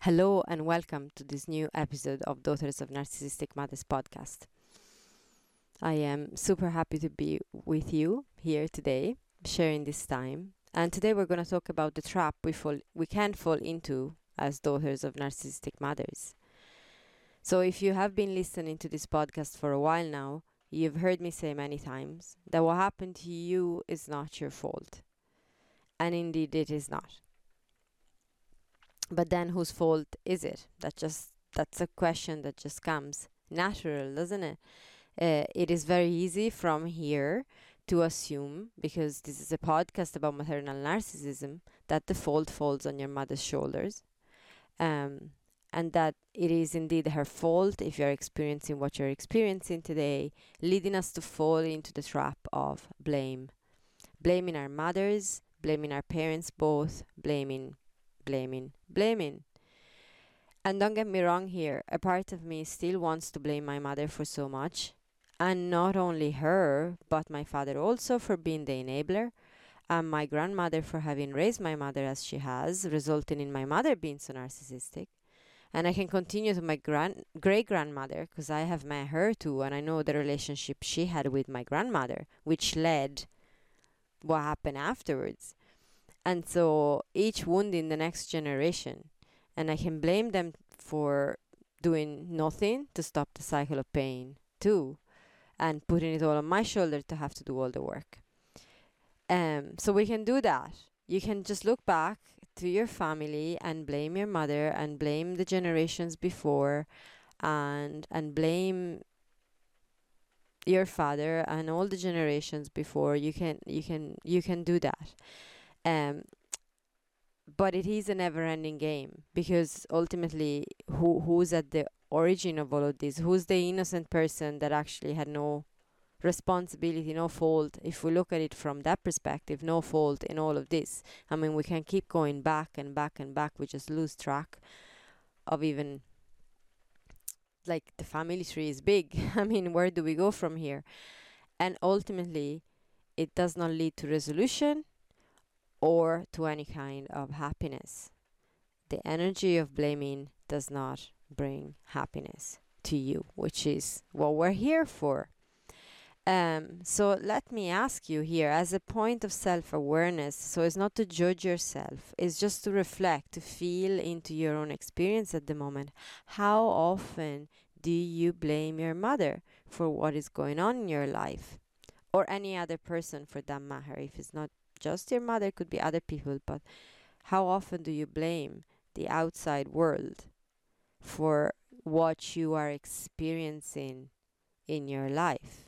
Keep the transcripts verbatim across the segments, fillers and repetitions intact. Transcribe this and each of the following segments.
Hello and welcome to this new episode of Daughters of Narcissistic Mothers podcast. I am super happy to be with you here today, sharing this time. And today we're going to talk about the trap we fall we can fall into as daughters of narcissistic mothers. So if you have been listening to this podcast for a while now, you've heard me say many times that what happened to you is not your fault. And indeed it is not. But then whose fault is it? That just that's a question that just comes natural, doesn't it? Uh, it is very easy from here to assume, because this is a podcast about maternal narcissism, that the fault falls on your mother's shoulders, um, and that it is indeed her fault if you're experiencing what you're experiencing today, leading us to fall into the trap of blame, blaming our mothers, blaming our parents both, blaming blaming, blaming. And don't get me wrong here, a part of me still wants to blame my mother for so much. And not only her, but my father also for being the enabler, and my grandmother for having raised my mother as she has, resulting in my mother being so narcissistic. And I can continue to my grand great-grandmother, because I have met her too, and I know the relationship she had with my grandmother, which led what happened afterwards. And so each wounding the next generation. And I can blame them for doing nothing to stop the cycle of pain too. And putting it all on my shoulder to have to do all the work. Um, so we can do that. You can just look back to your family and blame your mother and blame the generations before and and blame your father and all the generations before. You can you can you can do that. Um, but it is a never-ending game, because ultimately, who who's at the origin of all of this? Who's the innocent person that actually had no responsibility, no fault? If we look at it from that perspective, no fault in all of this. I mean, we can keep going back and back and back. We just lose track of even, like, the family tree is big. I mean, where do we go from here? And ultimately, it does not lead to resolution or to any kind of happiness. The energy of blaming does not bring happiness to you, which is what we're here for. Um, so let me ask you here, as a point of self-awareness, so it's not to judge yourself, it's just to reflect, to feel into your own experience at the moment. How often do you blame your mother for what is going on in your life? Or any other person for that matter, if it's not just your mother, could be other people, but how often do you blame the outside world for what you are experiencing in your life?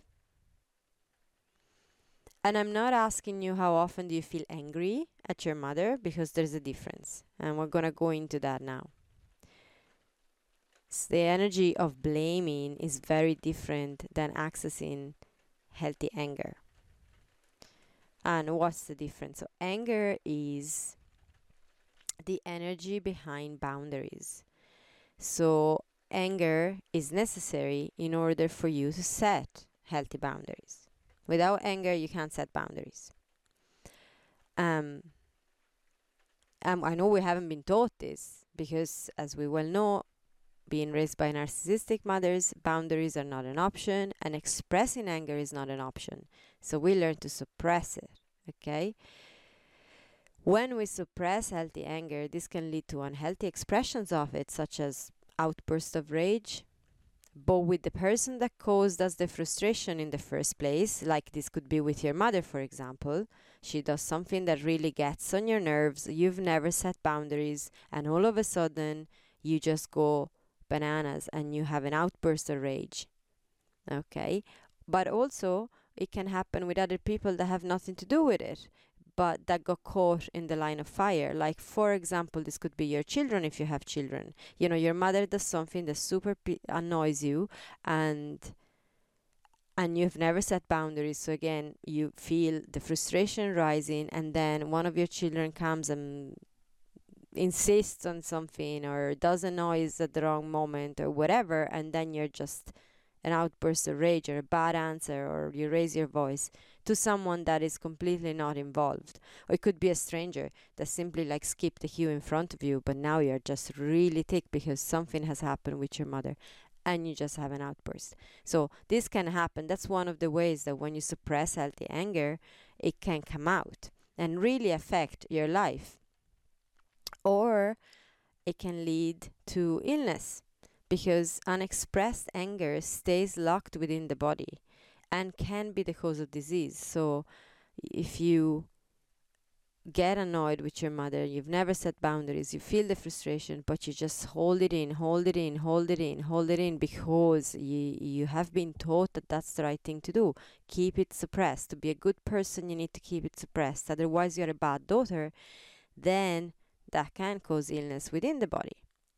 And I'm not asking you how often do you feel angry at your mother, because there's a difference, and we're gonna go into that now. So the energy of blaming is very different than accessing healthy anger. And what's the difference? So anger is the energy behind boundaries. So anger is necessary in order for you to set healthy boundaries. Without anger, you can't set boundaries. Um, um, I know we haven't been taught this, because as we well know, being raised by narcissistic mothers, boundaries are not an option, and expressing anger is not an option. So we learn to suppress it, okay? When we suppress healthy anger, this can lead to unhealthy expressions of it, such as outbursts of rage, but with the person that caused us the frustration in the first place, like this could be with your mother, for example. She does something that really gets on your nerves, you've never set boundaries, and all of a sudden, you just go bananas and you have an outburst of rage. Okay, but also it can happen with other people that have nothing to do with it, but that got caught in the line of fire. Like, for example, this could be your children if you have children. You know, your mother does something that super p- annoys you, and and you've never set boundaries. So again, you feel the frustration rising, and then one of your children comes and insists on something or does a noise at the wrong moment or whatever, and then you're just an outburst of rage or a bad answer, or you raise your voice to someone that is completely not involved. Or it could be a stranger that simply like skipped the queue in front of you, but now you're just really thick because something has happened with your mother and you just have an outburst. So this can happen. That's one of the ways that when you suppress healthy anger, it can come out and really affect your life. Or it can lead to illness, because unexpressed anger stays locked within the body and can be the cause of disease. So if you get annoyed with your mother, you've never set boundaries, you feel the frustration, but you just hold it in, hold it in, hold it in, hold it in, because you, you have been taught that that's the right thing to do. Keep it suppressed. To be a good person, you need to keep it suppressed. Otherwise, you're a bad daughter. Then that can cause illness within the body.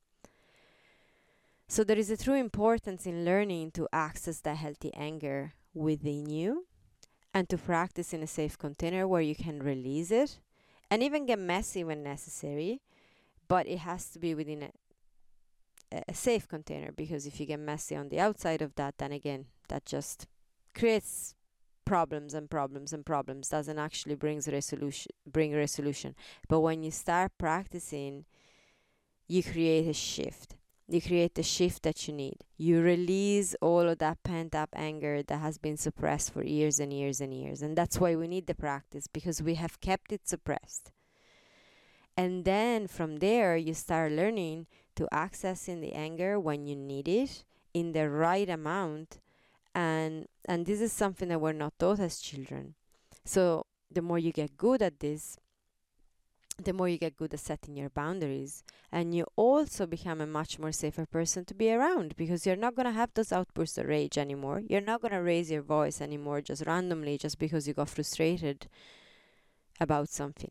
So there is a true importance in learning to access that healthy anger within you and to practice in a safe container where you can release it and even get messy when necessary, but it has to be within a, a safe container, because if you get messy on the outside of that, then again, that just creates problems and problems and problems, doesn't actually brings resolution, bring resolution. But when you start practicing, you create a shift. You create the shift that you need. You release all of that pent-up anger that has been suppressed for years and years and years. And that's why we need the practice, because we have kept it suppressed. And then from there, you start learning to accessing the anger when you need it in the right amount. And, and this is something that we're not taught as children. So the more you get good at this, the more you get good at setting your boundaries, and you also become a much more safer person to be around, because you're not going to have those outbursts of rage anymore. You're not going to raise your voice anymore just randomly just because you got frustrated about something.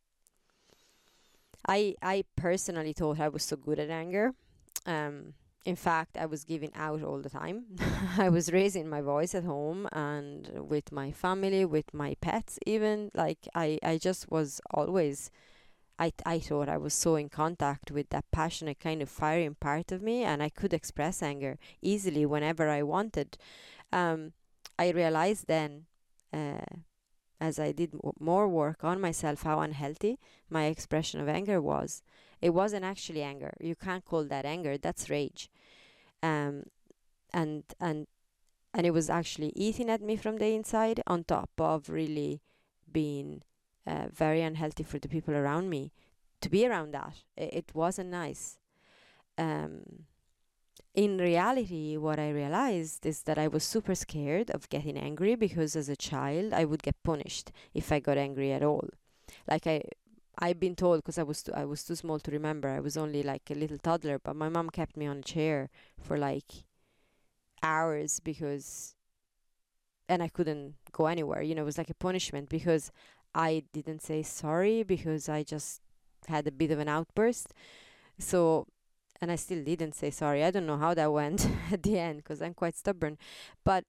I I personally thought I was so good at anger. Um, in fact, I was giving out all the time. I was raising my voice at home and with my family, with my pets even. Like I, I just was always... I, I thought I was so in contact with that passionate kind of firing part of me, and I could express anger easily whenever I wanted. Um, I realized then, uh, as I did m- more work on myself, how unhealthy my expression of anger was. It wasn't actually anger. You can't call that anger. That's rage. Um, and and and it was actually eating at me from the inside, on top of really being uh, very unhealthy for the people around me. To be around that, it, it wasn't nice. Um, in reality, what I realized is that I was super scared of getting angry, because as a child, I would get punished if I got angry at all. Like I, I've been told, because I was too, I was too small to remember. I was only like a little toddler, but my mom kept me on a chair for like hours because, and I couldn't go anywhere. You know, it was like a punishment because I didn't say sorry, because I just had a bit of an outburst. So, and I still didn't say sorry. I don't know how that went at the end, because I'm quite stubborn. But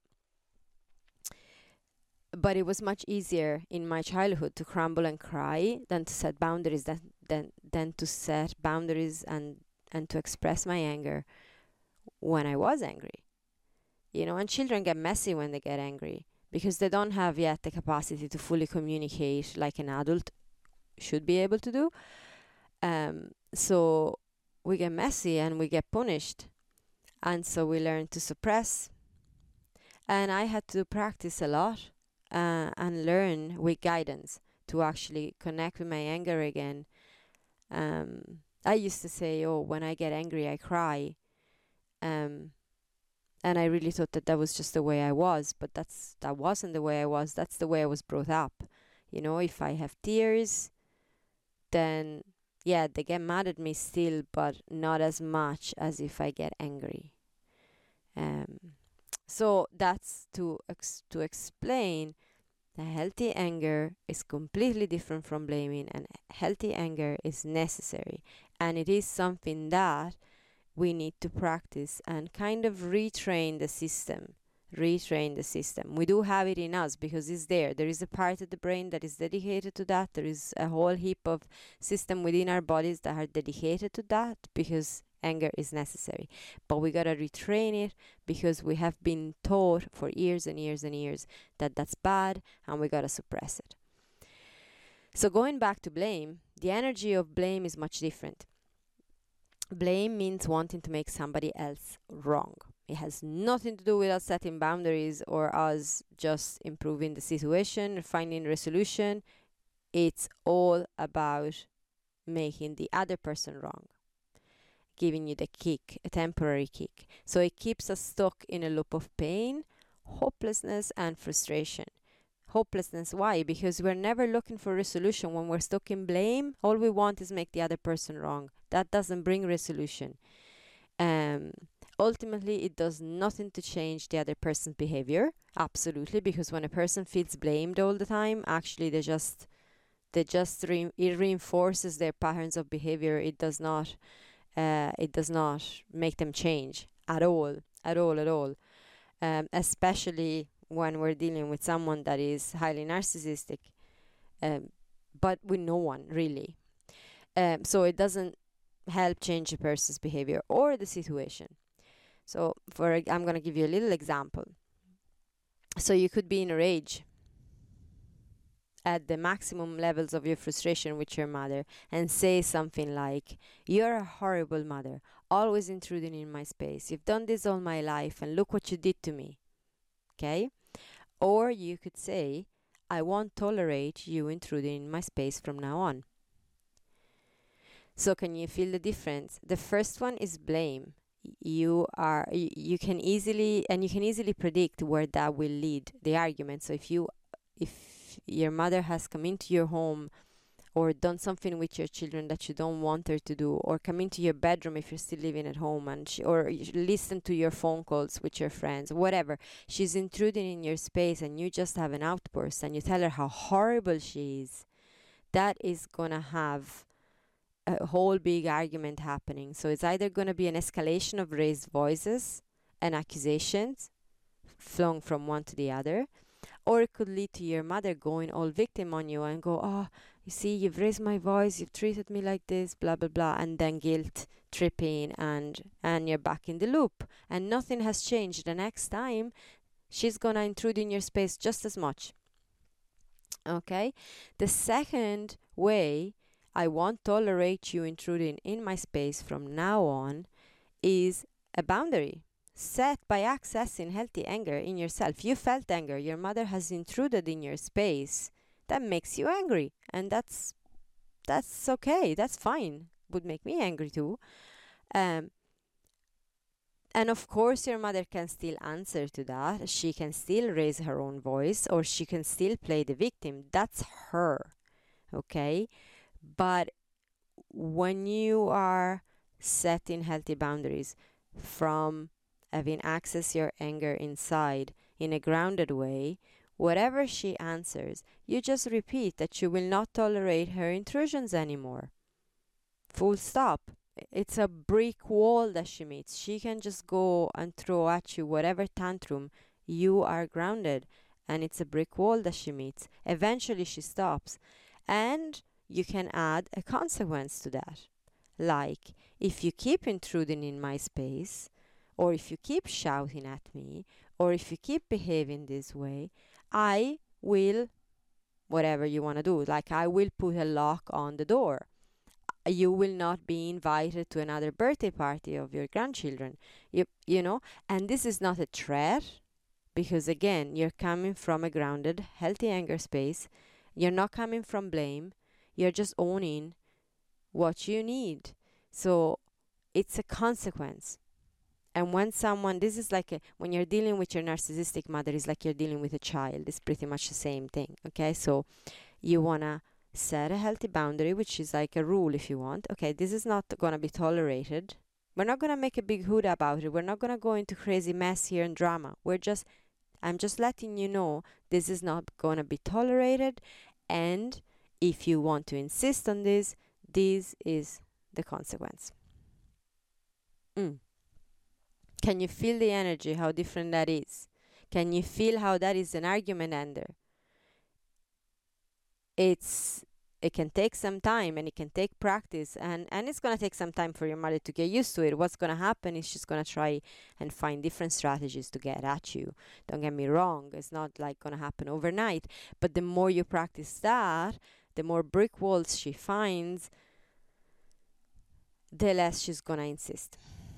but it was much easier in my childhood to crumble and cry than to set boundaries, than than, than to set boundaries and and to express my anger when I was angry. You know, and children get messy when they get angry, because they don't have yet the capacity to fully communicate like an adult should be able to do. Um, so we get messy and we get punished. And so we learn to suppress. And I had to practice a lot uh, and learn with guidance to actually connect with my anger again. Um, I used to say, oh, when I get angry, I cry. Um, and I really thought that that was just the way I was. But that's that wasn't the way I was. That's the way I was brought up. You know, if I have tears, then yeah, they get mad at me still, but not as much as if I get angry. Um, so that's to ex- to explain that healthy anger is completely different from blaming, and healthy anger is necessary, and it is something that we need to practice and kind of retrain the system. Retrain the system. We do have it in us because it's there. There is a part of the brain that is dedicated to that. There is a whole heap of system within our bodies that are dedicated to that, because anger is necessary. But we gotta retrain it because we have been taught for years and years and years that that's bad, and we gotta suppress it. So going back to blame, the energy of blame is much different. Blame means wanting to make somebody else wrong. It has nothing to do with us setting boundaries or us just improving the situation, finding resolution. It's all about making the other person wrong, giving you the kick, a temporary kick. So it keeps us stuck in a loop of pain, hopelessness, and frustration. Hopelessness, why? Because we're never looking for resolution. When we're stuck in blame, all we want is make the other person wrong. That doesn't bring resolution. Um, ultimately, it does nothing to change the other person's behavior. Absolutely, because when a person feels blamed all the time, actually they just they just re- it reinforces their patterns of behavior. It does not uh, it does not make them change at all, at all, at all. Um, especially when we're dealing with someone that is highly narcissistic, um, but with no one really. Um, so it doesn't help change a person's behavior or the situation. So for I'm going to give you a little example. So you could be in a rage at the maximum levels of your frustration with your mother and say something like, "You're a horrible mother, always intruding in my space. You've done this all my life and look what you did to me." Okay? Or you could say, "I won't tolerate you intruding in my space from now on." So can you feel the difference? The first one is blame. You are you, you can easily and you can easily predict where that will lead the argument. So if you if your mother has come into your home or done something with your children that you don't want her to do, or come into your bedroom if you're still living at home, and she, or listen to your phone calls with your friends, whatever, she's intruding in your space and you just have an outburst and you tell her how horrible she is, that is gonna have a whole big argument happening. So it's either gonna be an escalation of raised voices and accusations flung from one to the other, or it could lead to your mother going all victim on you and go, "Oh, you see, you've raised my voice, you've treated me like this, blah, blah, blah," and then guilt tripping, and and you're back in the loop and nothing has changed. The next time she's gonna intrude in your space just as much. Okay? The second way, "I won't tolerate you intruding in my space from now on," is a boundary set by accessing healthy anger in yourself. You felt anger, your mother has intruded in your space. That makes you angry, and that's that's okay, that's fine. Would make me angry too. Um, and of course, your mother can still answer to that. She can still raise her own voice, or she can still play the victim. That's her, okay? But when you are setting healthy boundaries from having access your anger inside in a grounded way, whatever she answers, you just repeat that you will not tolerate her intrusions anymore. Full stop. It's a brick wall that she meets. She can just go and throw at you whatever tantrum. You are grounded, and it's a brick wall that she meets. Eventually she stops. And you can add a consequence to that. Like, if you keep intruding in my space, or if you keep shouting at me, or if you keep behaving this way, I will, whatever you want to do, like I will put a lock on the door. You will not be invited to another birthday party of your grandchildren. You, you know, and this is not a threat, because again, you're coming from a grounded, healthy anger space. You're not coming from blame. You're just owning what you need. So it's a consequence. And when someone, this is like a, when you're dealing with your narcissistic mother, it's like you're dealing with a child. It's pretty much the same thing. Okay, so you wanna set a healthy boundary, which is like a rule if you want. Okay, this is not gonna be tolerated. We're not gonna make a big hood about it. We're not gonna go into crazy mess here and drama. We're just, I'm just letting you know this is not gonna be tolerated, and if you want to insist on this, this is the consequence. Mm. Can you feel the energy, how different that is? Can you feel how that is an argument ender? It's it can take some time and it can take practice, and and it's going to take some time for your mother to get used to it. What's going to happen is she's going to try and find different strategies to get at you. Don't get me wrong, it's not like going to happen overnight, but the more you practice that, the more brick walls she finds, the less she's going to insist.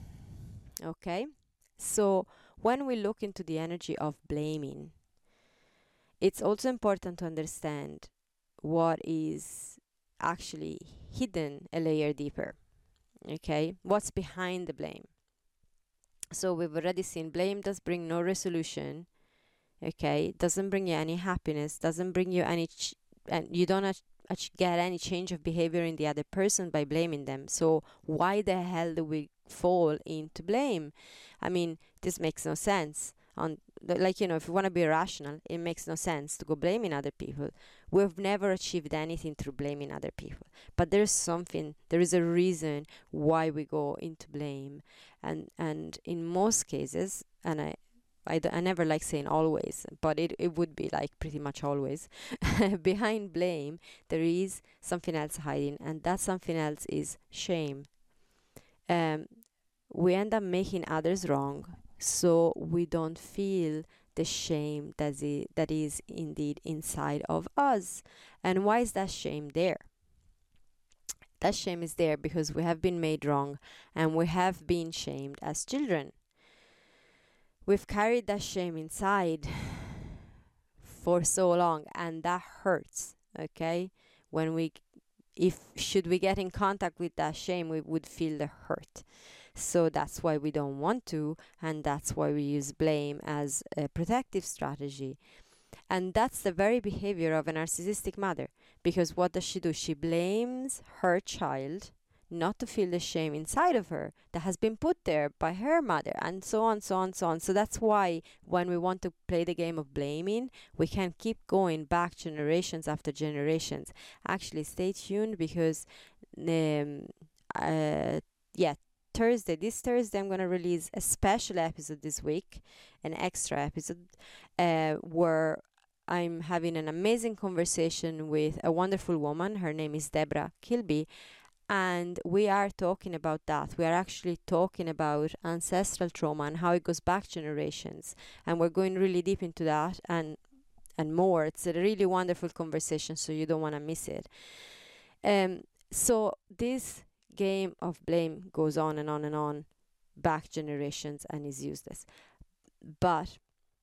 Okay? So when we look into the energy of blaming, it's also important to understand what is actually hidden a layer deeper. Okay? What's behind the blame? So we've already seen blame does bring no resolution. Okay? Doesn't bring you any happiness, doesn't bring you any, ch- and you don't ach- ach- get any change of behavior in the other person by blaming them. So why the hell do we fall into blame? I mean, this makes no sense. On the, like, you know, if you want to be rational, it makes no sense to go blaming other people. We've never achieved anything through blaming other people, but there's something, there is a reason why we go into blame. And and in most cases, and I I, d- I never like saying always, but it, it would be like pretty much always. Behind blame, there is something else hiding, and that something else is shame. Um, we end up making others wrong, so we don't feel the shame that is, that is indeed inside of us. And why is that shame there? That shame is there because we have been made wrong and we have been shamed as children. We've carried that shame inside for so long, and that hurts. Okay, when we if should we get in contact with that shame, we would feel the hurt. So that's why we don't want to, and that's why we use blame as a protective strategy. And that's the very behavior of a narcissistic mother, because what does she do? She blames her child not to feel the shame inside of her that has been put there by her mother, and so on, so on, so on. So that's why when we want to play the game of blaming, we can keep going back generations after generations. Actually, stay tuned, because um, uh, yeah, Thursday, this Thursday, I'm going to release a special episode this week, an extra episode, uh, where I'm having an amazing conversation with a wonderful woman. Her name is Deborah Kilby. And we are talking about that. We are actually talking about ancestral trauma and how it goes back generations. And we're going really deep into that and and more. It's a really wonderful conversation, so you don't want to miss it. Um, so this game of blame goes on and on and on, back generations, and is useless. But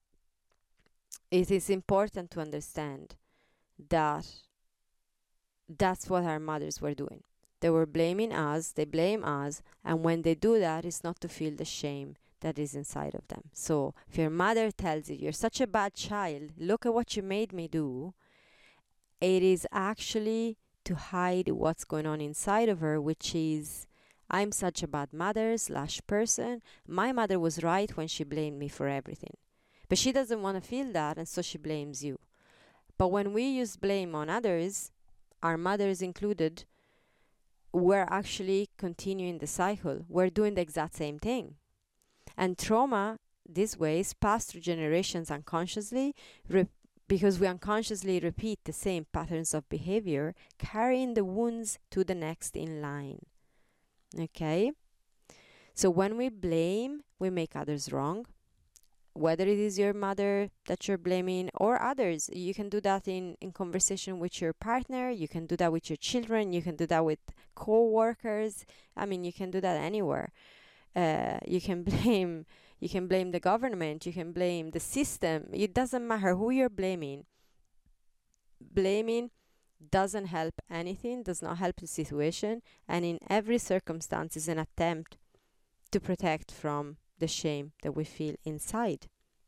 it is important to understand that that's what our mothers were doing. They were blaming us, they blame us, and when they do that, it's not to feel the shame that is inside of them. So if your mother tells you, you're such a bad child, look at what you made me do, it is actually to hide what's going on inside of her, which is, I'm such a bad mother slash person. My mother was right when she blamed me for everything. But she doesn't want to feel that, and so she blames you. But when we use blame on others, our mothers included, we're actually continuing the cycle. We're doing the exact same thing. And trauma, this way, is passed through generations unconsciously, re- because we unconsciously repeat the same patterns of behavior, carrying the wounds to the next in line. Okay? So when we blame, we make others wrong. Whether it is your mother that you're blaming or others, you can do that in, in conversation with your partner, you can do that with your children, you can do that with co-workers. I mean, you can do that anywhere. Uh, you can blame you can blame the government, you can blame the system. It doesn't matter who you're blaming. Blaming doesn't help anything, does not help the situation, and in every circumstance is an attempt to protect from the shame that we feel inside.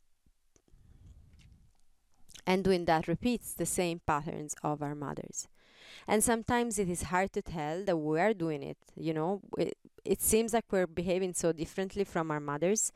And doing that repeats the same patterns of our mothers. And sometimes it is hard to tell that we're doing it. You know, it, it seems like we're behaving so differently from our mothers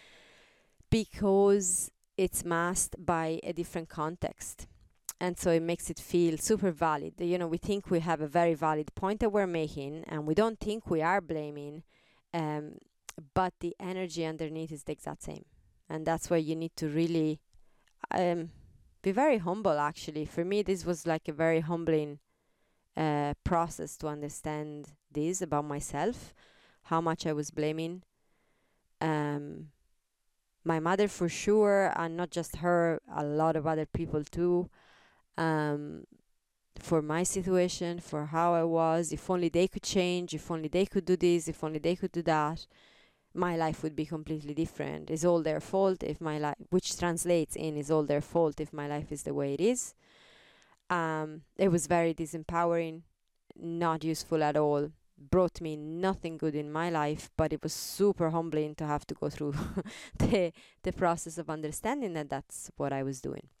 because it's masked by a different context. And so it makes it feel super valid. You know, we think we have a very valid point that we're making, and we don't think we are blaming. Um, but the energy underneath is the exact same, and that's why you need to really um, be very humble. Actually, for me, this was like a very humbling uh, process to understand this about myself, how much I was blaming um, my mother for sure, and not just her, a lot of other people too, um, for my situation, for how I was. If only they could change, if only they could do this, if only they could do that, my life would be completely different. It's all their fault if my life, which translates in, is all their fault if my life is the way it is. Um, it was very disempowering, not useful at all, brought me nothing good in my life, but it was super humbling to have to go through the the process of understanding that that's what I was doing.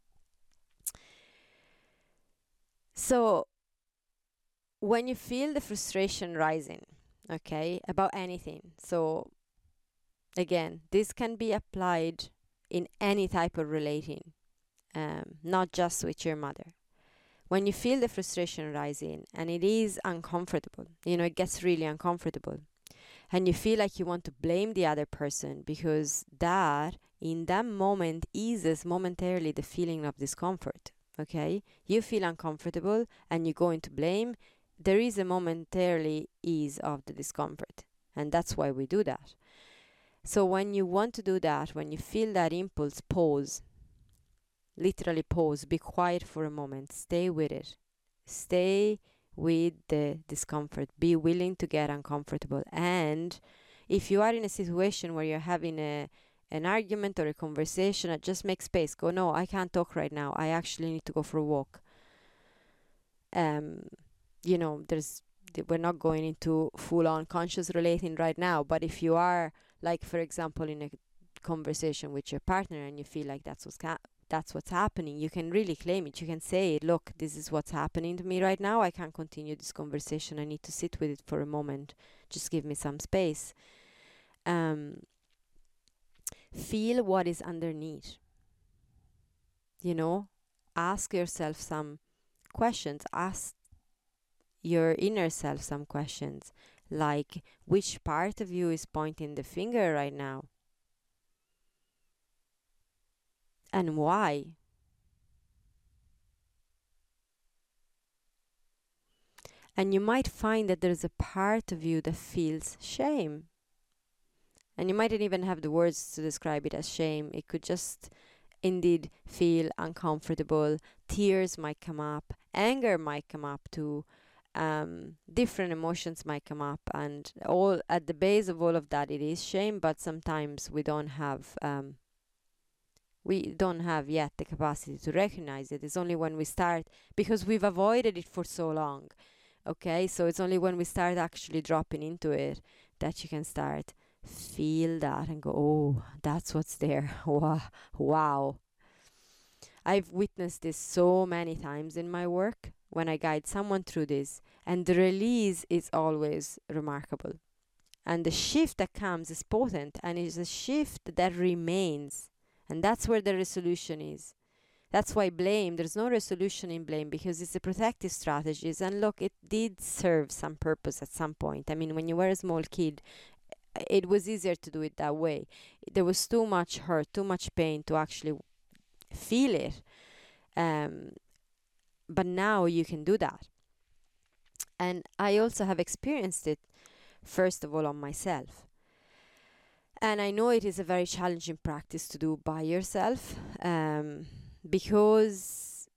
So when you feel the frustration rising, okay, about anything, so again, this can be applied in any type of relating, um, not just with your mother. When you feel the frustration rising and it is uncomfortable, you know, it gets really uncomfortable, and you feel like you want to blame the other person because that, in that moment, eases momentarily the feeling of discomfort, okay? You feel uncomfortable and you go into blame, there is a momentarily ease of the discomfort, and that's why we do that. So when you want to do that, when you feel that impulse, pause. Literally pause, be quiet for a moment, stay with it. Stay with the discomfort. Be willing to get uncomfortable. And if you are in a situation where you're having a an argument or a conversation, just make space. Go, no, I can't talk right now. I actually need to go for a walk. Um, you know, there's we're not going into full-on conscious relating right now, but if you are, like, for example, in a conversation with your partner and you feel like that's what's ca- that's what's happening, you can really claim it. You can say, look, this is what's happening to me right now. I can't continue this conversation. I need to sit with it for a moment. Just give me some space. Um, feel what is underneath. You know, ask yourself some questions. Ask your inner self some questions, like, which part of you is pointing the finger right now? And why? And you might find that there's a part of you that feels shame. And you mightn't even have the words to describe it as shame. It could just indeed feel uncomfortable. Tears might come up. Anger might come up too. Um, different emotions might come up. And all at the base of all of that, it is shame. But sometimes we don't have... Um, we don't have yet the capacity to recognize it. It's only when we start, because we've avoided it for so long. Okay, so it's only when we start actually dropping into it that you can start feel that and go, oh, that's what's there. Wow. Wow. I've witnessed this so many times in my work when I guide someone through this, and the release is always remarkable. And the shift that comes is potent, and it's a shift that remains. And that's where the resolution is. That's why blame, there's no resolution in blame, because it's a protective strategies. And look, it did serve some purpose at some point. I mean, when you were a small kid, it was easier to do it that way. There was too much hurt, too much pain to actually feel it. Um, but now you can do that. And I also have experienced it, first of all, on myself. And I know it is a very challenging practice to do by yourself. Um, because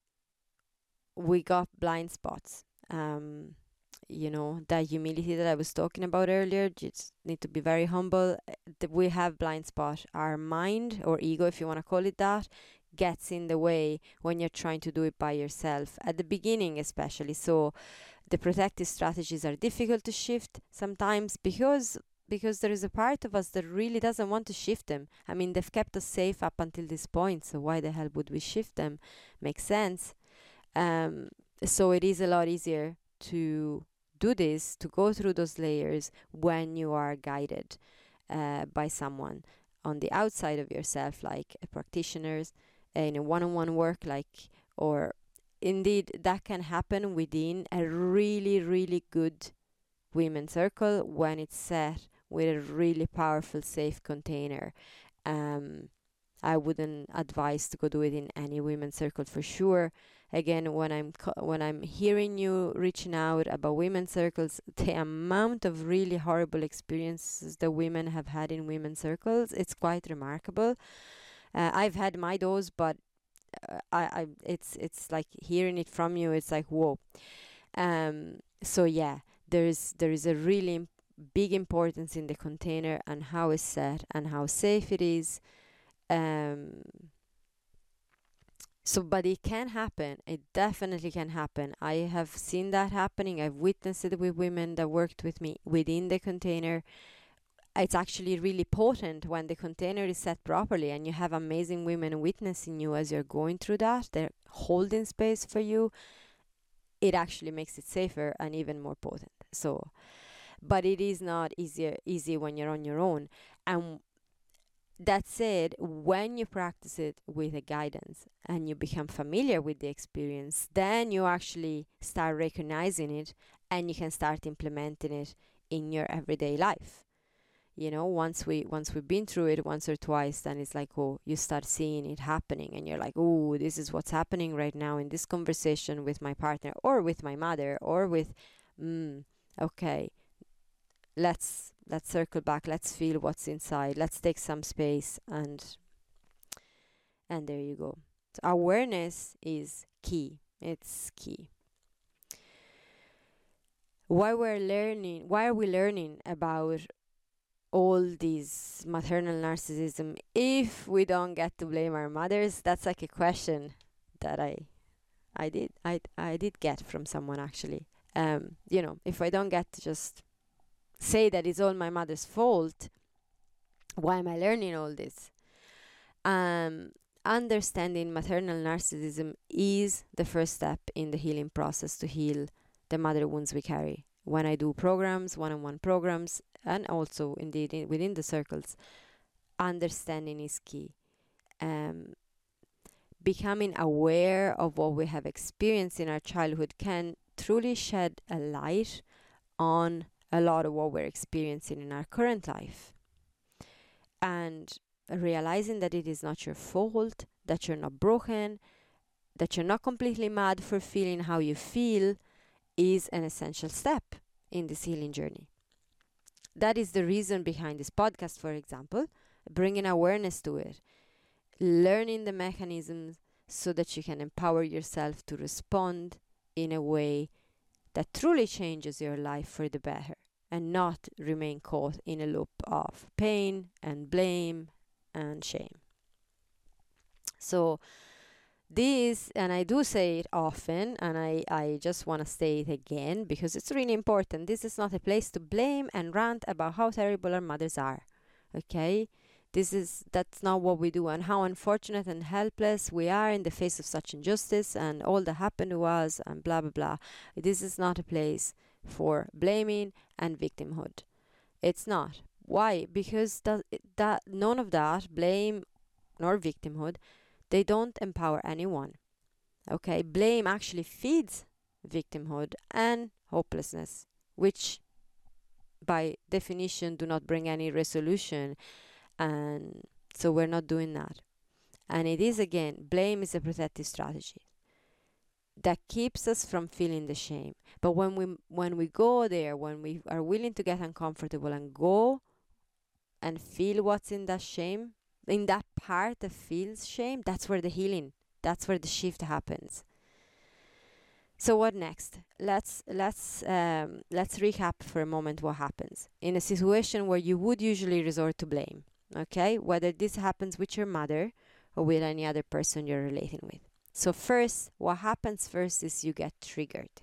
we got blind spots. Um, you know, that humility that I was talking about earlier, just need to be very humble. We have blind spot. Our mind, or ego, if you want to call it that, gets in the way when you're trying to do it by yourself, at the beginning especially. So the protective strategies are difficult to shift sometimes because because there is a part of us that really doesn't want to shift them. I mean, they've kept us safe up until this point, so why the hell would we shift them? Makes sense. Um, so it is a lot easier to do this, to go through those layers when you are guided uh, by someone on the outside of yourself, like a practitioner, in a one-on-one work, like, or indeed that can happen within a really, really good women circle when it's set with a really powerful, safe container. Um, I wouldn't advise to go do it in any women's circle for sure. Again, when I'm co- when I'm hearing you reaching out about women's circles, the amount of really horrible experiences the women have had in women's circles, it's quite remarkable. Uh, I've had my dose, but uh, I, I it's it's like hearing it from you, it's like whoa. Um, so yeah, there is there is a really im- big importance in the container and how it's set and how safe it is. Um, so, but it can happen. It definitely can happen. I have seen that happening. I've witnessed it with women that worked with me within the container. It's actually really potent when the container is set properly and you have amazing women witnessing you as you're going through that. They're holding space for you. It actually makes it safer and even more potent. So, but it is not easier easy when you're on your own. And that said, when you practice it with a guidance and you become familiar with the experience, then you actually start recognizing it and you can start implementing it in your everyday life. You know, once we once we've been through it once or twice, then it's like, oh, you start seeing it happening and you're like, oh, this is what's happening right now in this conversation with my partner or with my mother or with mm, okay, let's let's circle back, let's feel what's inside, let's take some space, and and there you go. So awareness is key. It's key. Why we're learning why are we learning about all these maternal narcissism if we don't get to blame our mothers? That's like a question that i i did i i did get from someone actually. Um you know, if I don't get to just say that it's all my mother's fault, why am I learning all this? Um, Understanding maternal narcissism is the first step in the healing process to heal the mother wounds we carry. When I do programs, one on one programs, and also indeed in, within the circles, understanding is key. Um, Becoming aware of what we have experienced in our childhood can truly shed a light on a lot of what we're experiencing in our current life. And realizing that it is not your fault, that you're not broken, that you're not completely mad for feeling how you feel is an essential step in this healing journey. That is the reason behind this podcast, for example, bringing awareness to it, learning the mechanisms so that you can empower yourself to respond in a way that truly changes your life for the better and not remain caught in a loop of pain and blame and shame. So this, and I do say it often, and I, I just want to say it again because it's really important. This is not a place to blame and rant about how terrible our mothers are. Okay? This is that's not what we do, and how unfortunate and helpless we are in the face of such injustice and all that happened to us and blah blah blah. This is not a place for blaming and victimhood. It's not. Why? Because that, that none of that, blame nor victimhood, they don't empower anyone. Okay? Blame actually feeds victimhood and hopelessness, which by definition do not bring any resolution. And so we're not doing that. And it is, again, blame is a protective strategy that keeps us from feeling the shame. But when we when we go there, when we are willing to get uncomfortable and go and feel what's in that shame, in that part that feels shame, that's where the healing, that's where the shift happens. So what next? Let's let's um, let's recap for a moment what happens in a situation where you would usually resort to blame. Okay, whether this happens with your mother or with any other person you're relating with. So first, what happens first is you get triggered.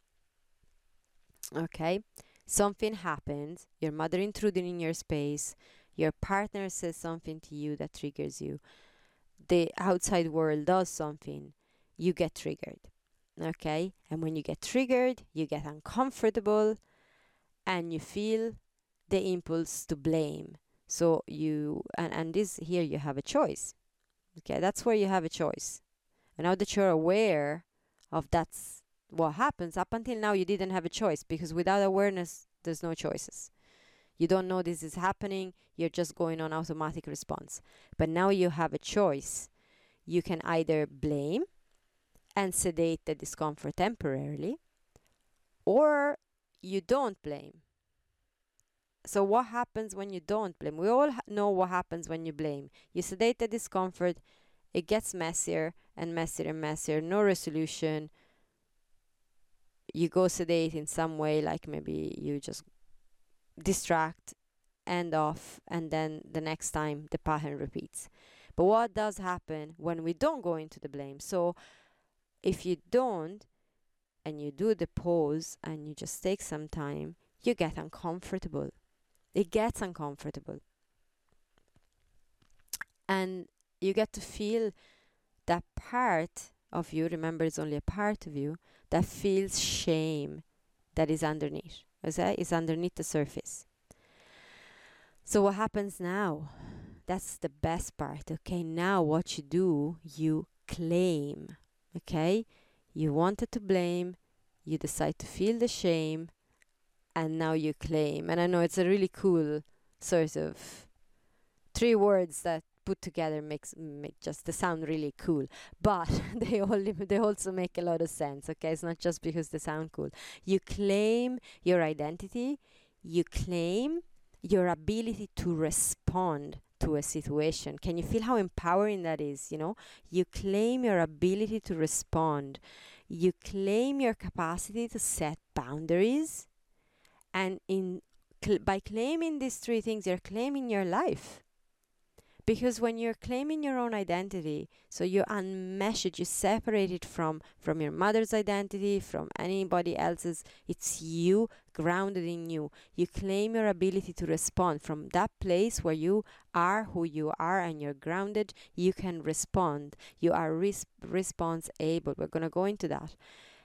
Okay, something happens, your mother intruded in your space, your partner says something to you that triggers you, the outside world does something, you get triggered. Okay, and when you get triggered, you get uncomfortable and you feel the impulse to blame. So you, and, and this here you have a choice. Okay, that's where you have a choice. And now that you're aware of that's what happens, up until now you didn't have a choice, because without awareness there's no choices. You don't know this is happening. You're just going on automatic response. But now you have a choice. You can either blame and sedate the discomfort temporarily, or you don't blame. So what happens when you don't blame? We all ha- know what happens when you blame. You sedate the discomfort, it gets messier and messier and messier, no resolution. You go sedate in some way, like maybe you just distract, end off, and then the next time the pattern repeats. But what does happen when we don't go into the blame? So if you don't, and you do the pause and you just take some time, you get uncomfortable. It gets uncomfortable. And you get to feel that part of you, remember it's only a part of you, that feels shame that is underneath. Okay? Is underneath the surface. So what happens now? That's the best part. Okay, now what you do, you claim. Okay? You wanted to blame, you decide to feel the shame, and now you claim. And I know it's a really cool sort of three words that put together makes make just the sound really cool, but they only they also make a lot of sense. Okay, it's not just because they sound cool. You claim your identity, you claim your ability to respond to a situation. Can you feel how empowering that is? You know, you claim your ability to respond, you claim your capacity to set boundaries, and in cl- by claiming these three things, you're claiming your life. Because when you're claiming your own identity, so you unmesh it, you separate it from, from your mother's identity, from anybody else's, it's you, grounded in you. You claim your ability to respond from that place where you are who you are and you're grounded, you can respond. You are res- response able. We're going to go into that.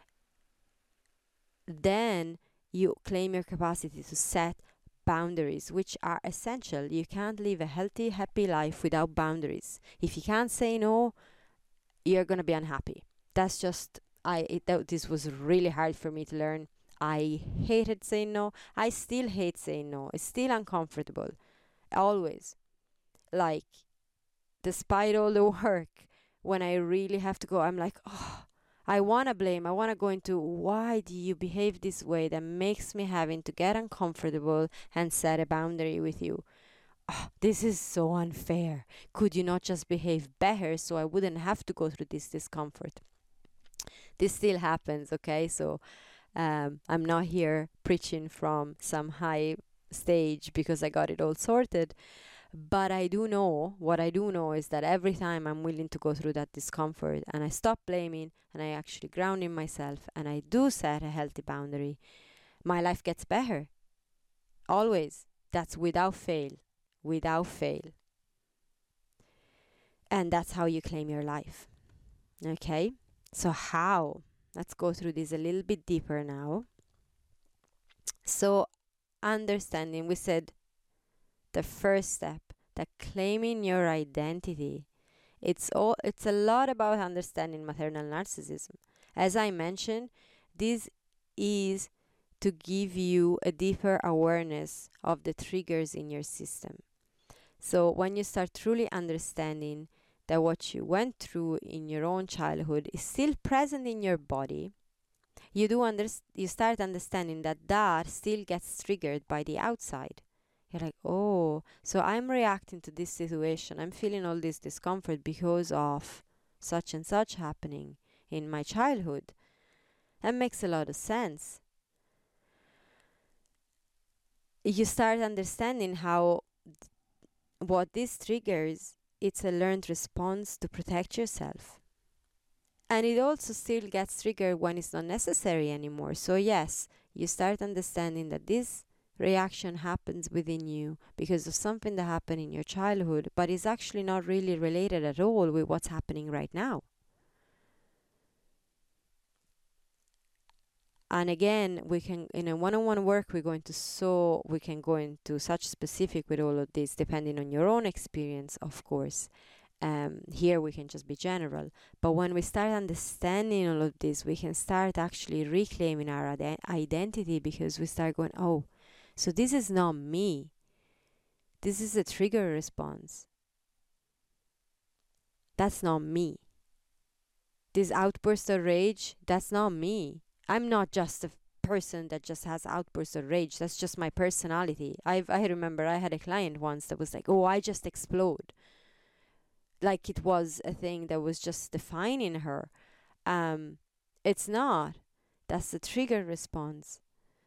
Then you claim your capacity to set boundaries, which are essential. You can't live a healthy, happy life without boundaries. If you can't say no, you're gonna be unhappy. That's just I. It, that, this was really hard for me to learn. I hated saying no. I still hate saying no. It's still uncomfortable. Always. Like, despite all the work, when I really have to go, I'm like, oh, I want to blame. I want to go into why do you behave this way that makes me having to get uncomfortable and set a boundary with you. Oh, this is so unfair. Could you not just behave better so I wouldn't have to go through this discomfort? This still happens, okay? So um, I'm not here preaching from some high stage because I got it all sorted. But I do know, what I do know is that every time I'm willing to go through that discomfort and I stop blaming and I actually ground in myself and I do set a healthy boundary, my life gets better. Always. That's without fail. Without fail. And that's how you claim your life. Okay? So how? Let's go through this a little bit deeper now. So understanding, we said the first step, that claiming your identity, it's all it's a lot about understanding maternal narcissism. As I mentioned, this is to give you a deeper awareness of the triggers in your system. So when you start truly understanding that what you went through in your own childhood is still present in your body, you do under, you start understanding that that still gets triggered by the outside. You're like, oh, so I'm reacting to this situation. I'm feeling all this discomfort because of such and such happening in my childhood. That makes a lot of sense. You start understanding how what this triggers, it's a learned response to protect yourself. And it also still gets triggered when it's not necessary anymore. So yes, you start understanding that this reaction happens within you because of something that happened in your childhood, but is actually not really related at all with what's happening right now. And again, we can, in a one-on-one work, we're going to so we can go into such specific with all of this, depending on your own experience, of course. Um, here we can just be general. But when we start understanding all of this, we can start actually reclaiming our ide- identity, because we start going, oh, So this is not me. This is a trigger response. That's not me. This outburst of rage, that's not me. I'm not just a person that just has outbursts of rage. That's just my personality. I've I remember I had a client once that was like, oh, I just explode. Like it was a thing that was just defining her. Um, it's not. That's the trigger response.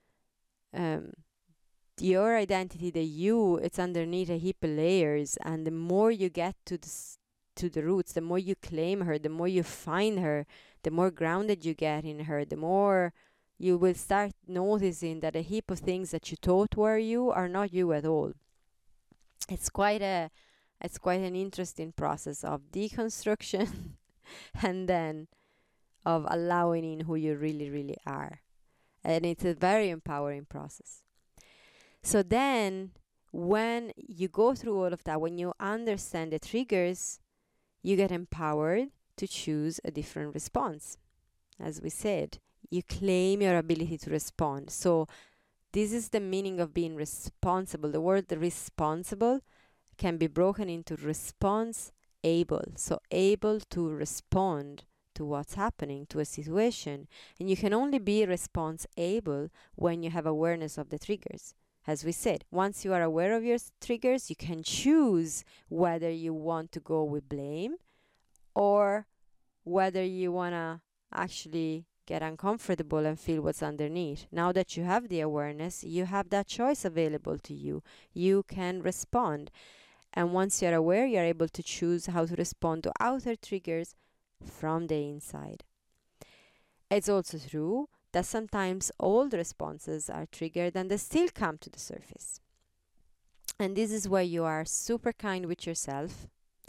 Um, your identity, the you, it's underneath a heap of layers, and the more you get to the to the roots, the more you claim her, the more you find her, the more grounded you get in her, the more you will start noticing that a heap of things that you thought were you are not you at all. It's quite a it's quite an interesting process of deconstruction and then of allowing in who you really, really are. And it's a very empowering process. So then, when you go through all of that, when you understand the triggers, you get empowered to choose a different response. As we said, you claim your ability to respond. So this is the meaning of being responsible. The word responsible can be broken into response able. So able to respond to what's happening, to a situation. And you can only be response able when you have awareness of the triggers. As we said, once you are aware of your triggers, you can choose whether you want to go with blame or whether you want to actually get uncomfortable and feel what's underneath. Now that you have the awareness, you have that choice available to you. You can respond. And once you're aware, you're able to choose how to respond to outer triggers from the inside. It's also true that sometimes old responses are triggered and they still come to the surface. And this is where you are super kind with yourself,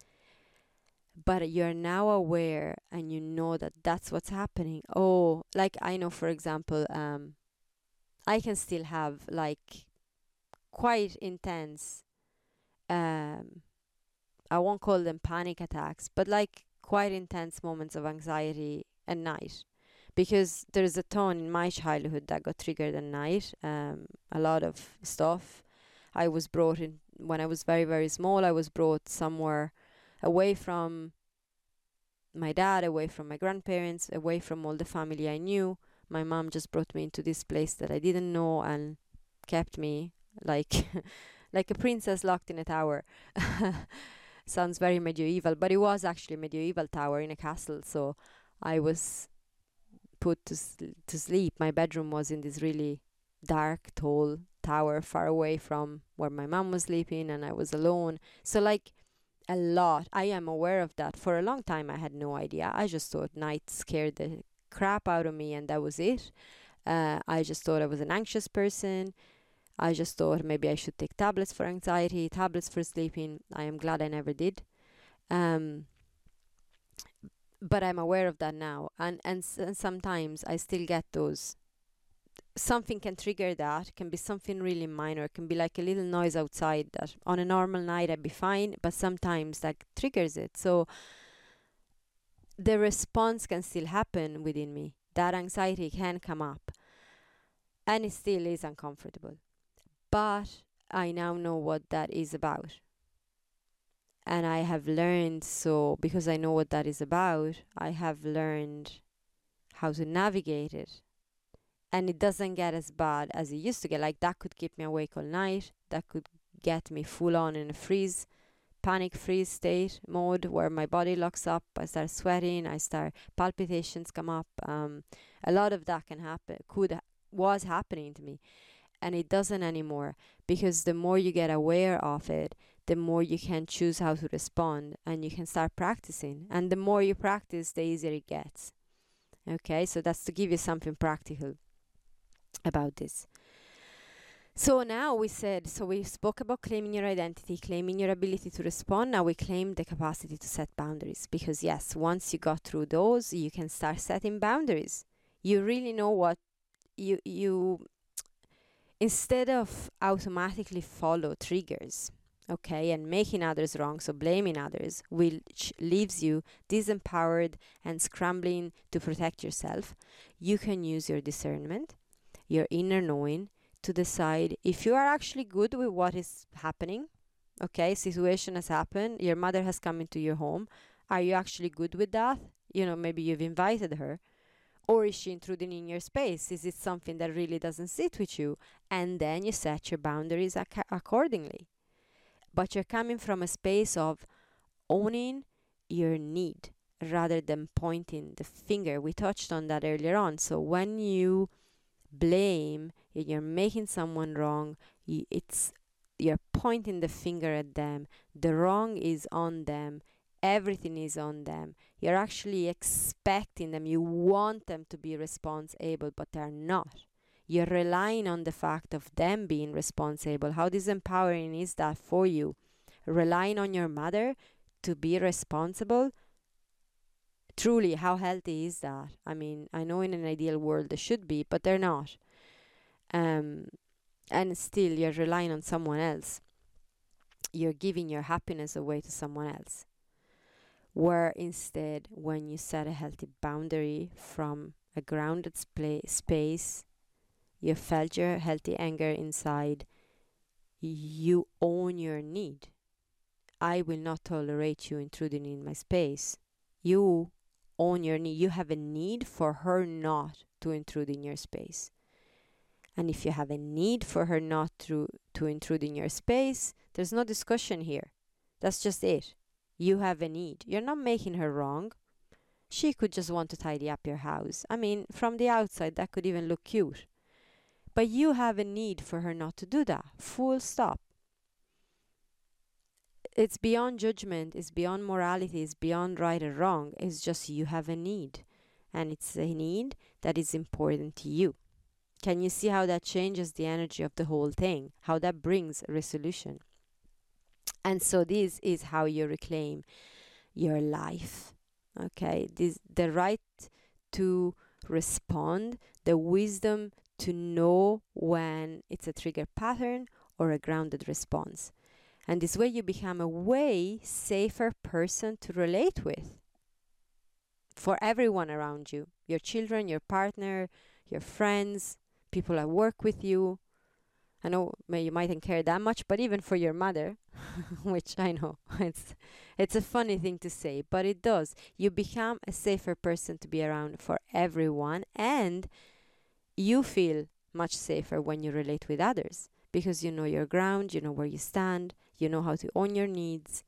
but you're now aware and you know that that's what's happening. Oh, like I know, for example, um, I can still have like quite intense, um, I won't call them panic attacks, but like quite intense moments of anxiety at night. Because there's a ton in my childhood that got triggered at night. Um, a lot of stuff. I was brought in, when I was very, very small, I was brought somewhere away from my dad, away from my grandparents, away from all the family I knew. My mom just brought me into this place that I didn't know and kept me like like a princess locked in a tower. Sounds very medieval, but it was actually a medieval tower in a castle. So I was put to sl- to sleep. My bedroom was in this really dark, tall tower far away from where my mom was sleeping, and I was alone. So like a lot. I am aware of that. For a long time I had no idea. I just thought night scared the crap out of me and that was it. Uh, I just thought I was an anxious person. I just thought maybe I should take tablets for anxiety, tablets for sleeping. I am glad I never did. Um, but I'm aware of that now, and and, s- and sometimes I still get those. Something can trigger that. It can be something really minor. It can be like a little noise outside that on a normal night I'd be fine, but sometimes that triggers it. So the response can still happen within me. That anxiety can come up, and it still is uncomfortable. But I now know what that is about. And I have learned, so because I know what that is about, I have learned how to navigate it. And it doesn't get as bad as it used to get. Like that could keep me awake all night. That could get me full on in a freeze, panic freeze state mode where my body locks up. I start sweating. I start palpitations come up. Um, a lot of that can happen. Could ha- was happening to me, and it doesn't anymore, because the more you get aware of it, the more you can choose how to respond, and you can start practicing. And the more you practice, the easier it gets. Okay, so that's to give you something practical about this. So now we said, so we spoke about claiming your identity, claiming your ability to respond. Now we claim the capacity to set boundaries, because yes, once you got through those, you can start setting boundaries. You really know what you you instead of automatically follow triggers, okay, and making others wrong, so blaming others, which leaves you disempowered and scrambling to protect yourself, you can use your discernment, your inner knowing, to decide if you are actually good with what is happening. Okay, situation has happened, your mother has come into your home. Are you actually good with that? You know, maybe you've invited her. Or is she intruding in your space? Is it something that really doesn't sit with you? And then you set your boundaries ac- accordingly. But you're coming from a space of owning your need rather than pointing the finger. We touched on that earlier on. So when you blame, you're making someone wrong, you, it's you're pointing the finger at them. The wrong is on them. Everything is on them. You're actually expecting them. You want them to be responsible, but they're not. You're relying on the fact of them being responsible. How disempowering is that for you? Relying on your mother to be responsible? Truly, how healthy is that? I mean, I know in an ideal world they should be, but they're not. Um, and still, you're relying on someone else. You're giving your happiness away to someone else. Where instead, when you set a healthy boundary from a grounded spa- space, you felt your healthy anger inside, you own your need. I will not tolerate you intruding in my space. You own your need. You have a need for her not to intrude in your space. And if you have a need for her not to, to intrude in your space, there's no discussion here. That's just it. You have a need. You're not making her wrong. She could just want to tidy up your house. I mean, from the outside, that could even look cute. But you have a need for her not to do that. Full stop. It's beyond judgment. It's beyond morality. It's beyond right or wrong. It's just you have a need. And it's a need that is important to you. Can you see how that changes the energy of the whole thing? How that brings a resolution? And so this is how you reclaim your life. Okay, this the right to respond, the wisdom to know when it's a trigger pattern or a grounded response. And this way you become a way safer person to relate with for everyone around you, your children, your partner, your friends, people that work with you. I know you mightn't care that much, but even for your mother, which I know it's it's a funny thing to say, but it does. You become a safer person to be around for everyone, and you feel much safer when you relate with others because you know your ground, you know where you stand, you know how to own your needs.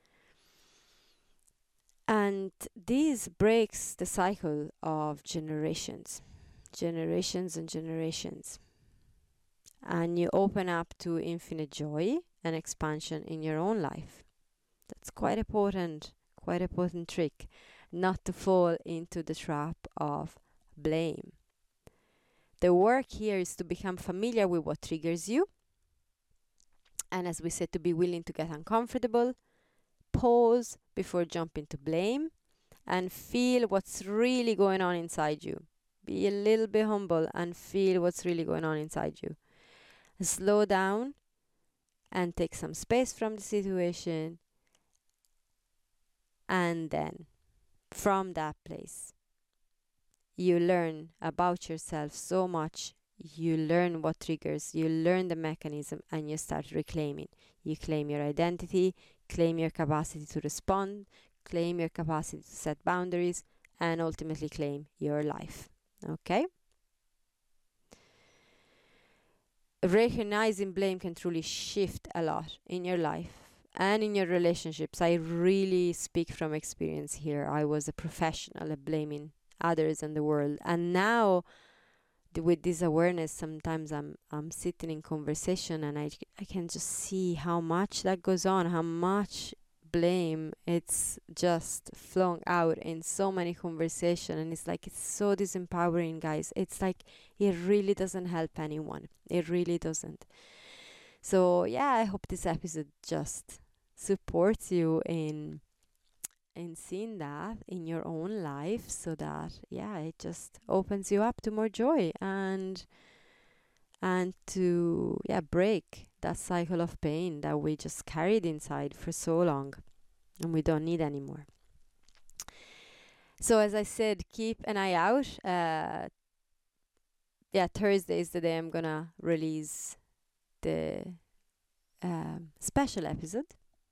And this breaks the cycle of generations, generations and generations. And you open up to infinite joy and expansion in your own life. That's quite a potent, quite a potent trick, not to fall into the trap of blame. The work here is to become familiar with what triggers you. And as we said, to be willing to get uncomfortable, pause before jumping to blame, and feel what's really going on inside you. Be a little bit humble and feel what's really going on inside you. Slow down and take some space from the situation, and then from that place you learn about yourself so much. You learn what triggers, you learn the mechanism, and you start reclaiming. You claim your identity, claim your capacity to respond, claim your capacity to set boundaries, and ultimately claim your life. Okay? Recognizing blame can truly shift a lot in your life and in your relationships. I really speak from experience here. I was a professional at blaming others and the world, and now th- with this awareness, sometimes I'm I'm sitting in conversation and I I can just see how much that goes on, how much blame it's just flung out in so many conversations, and it's like it's so disempowering, guys. It's like it really doesn't help anyone. It really doesn't. So yeah, I hope this episode just supports you in in seeing that in your own life, so that yeah, it just opens you up to more joy and and to yeah break that cycle of pain that we just carried inside for so long and we don't need anymore. So as I said, keep an eye out uh, yeah, Thursday is the day I'm gonna release the um, special episode.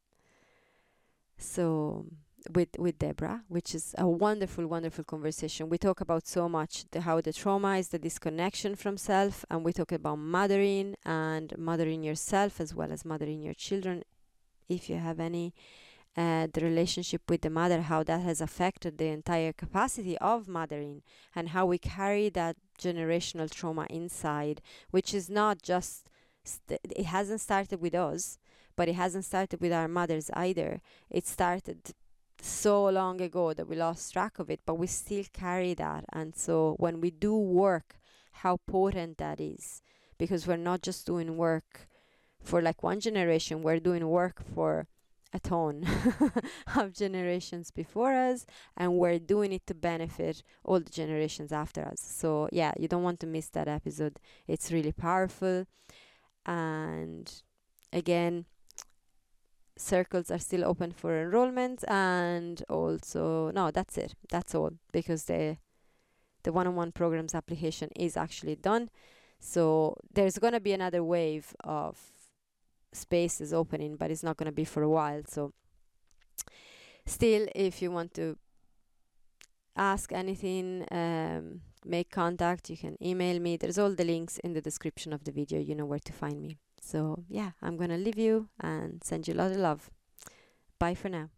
So with with Deborah, which is a wonderful, wonderful conversation. We talk about so much the, how the trauma is the disconnection from self, and we talk about mothering and mothering yourself as well as mothering your children. If you have any, uh, the relationship with the mother, how that has affected the entire capacity of mothering, and how we carry that generational trauma inside, which is not just st- it hasn't started with us, but it hasn't started with our mothers either. It started so long ago that we lost track of it, but we still carry that. And so when we do work, how potent that is, because we're not just doing work for like one generation, we're doing work for a ton of generations before us, and we're doing it to benefit all the generations after us. So yeah, you don't want to miss that episode. It's really powerful. And again, circles are still open for enrollment, and also no, that's it. That's all, because the the one-on-one programs application is actually done. So there's gonna be another wave of spaces opening, but it's not gonna be for a while. So still, if you want to ask anything, um, make contact, you can email me. There's all the links in the description of the video. You know where to find me. So yeah, I'm gonna leave you and send you a lot of love. Bye for now.